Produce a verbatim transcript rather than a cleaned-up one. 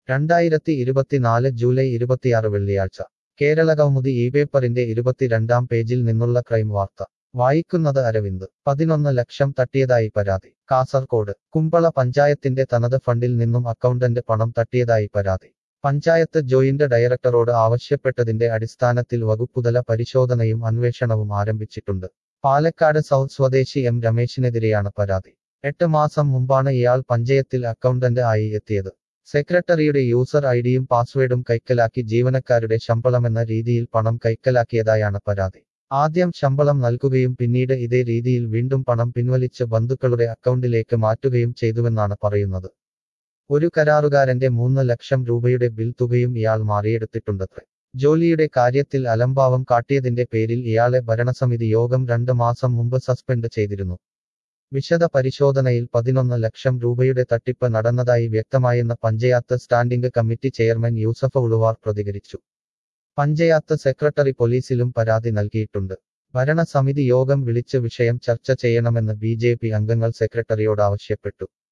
രണ്ടായിരത്തി ഇരുപത്തിനാല് ജൂലൈ ഇരുപത്തിയാറ് വെള്ളിയാഴ്ച കേരള കൗമുദി ഈ പേപ്പറിന്റെ ഇരുപത്തിരണ്ടാം പേജിൽ നിന്നുള്ള ക്രൈം വാർത്ത വായിക്കുന്നത് അരവിന്ദ് പതിനൊന്ന് ലക്ഷം തട്ടിയതായി പരാതി കാസർകോട് കുമ്പള പഞ്ചായത്തിന്റെ തനത് ഫണ്ടിൽ നിന്നും അക്കൗണ്ടന്റ് പണം തട്ടിയതായി പരാതി പഞ്ചായത്ത് ജോയിന്റ് ഡയറക്ടറോട് ആവശ്യപ്പെട്ടതിന്റെ അടിസ്ഥാനത്തിൽ വകുപ്പുതല പരിശോധനയും അന്വേഷണവും ആരംഭിച്ചിട്ടുണ്ട് പാലക്കാട് സൗത്ത് സ്വദേശി എം രമേശിനെതിരെയാണ് പരാതി എട്ട് മാസം മുമ്പാണ് ഇയാൾ പഞ്ചായത്തിൽ അക്കൗണ്ടന്റ് ആയി എത്തിയത് സെക്രട്ടറിയുടെ യൂസർ ഐഡിയും പാസ്വേഡും കൈക്കലാക്കി ജീവനക്കാരുടെ ശമ്പളമെന്ന രീതിയിൽ പണം കൈക്കലാക്കിയതായാണ് പരാതി ആദ്യം ശമ്പളം നൽകുകയും പിന്നീട് ഇതേ രീതിയിൽ വീണ്ടും പണം പിൻവലിച്ച് ബന്ധുക്കളുടെ അക്കൗണ്ടിലേക്ക് മാറ്റുകയും ചെയ്തുവെന്നാണ് പറയുന്നത് ഒരു കരാറുകാരന്റെ മൂന്ന് ലക്ഷം രൂപയുടെ ബിൽ തുകയും ഇയാൾ മാറിയെടുത്തിട്ടുണ്ടത്രേ ജോലിയുടെ കാര്യത്തിൽ അലംഭാവം കാട്ടിയതിന്റെ പേരിൽ ഇയാളെ ഭരണസമിതി യോഗം രണ്ട് മാസം മുമ്പ് സസ്പെൻഡ് ചെയ്തിരുന്നു വിശദ പരിശോധനയിൽ പതിനൊന്ന് ലക്ഷം രൂപയുടെ തട്ടിപ്പ് നടന്നതായി വ്യക്തമായെന്ന് panchayat standing committee chairman Yusuf Uluvar പ്രതികരിച്ചു പഞ്ചായത്ത് സെക്രട്ടറി പോലീസിലും പരാതി നൽകിയിട്ടുണ്ട് ഭരണസമിതി യോഗം വിളിച്ച് വിഷയം ചർച്ച ചെയ്യണമെന്ന് ബി ജെ പി അംഗങ്ങൾ സെക്രട്ടറിയോട് ആവശ്യപ്പെട്ടു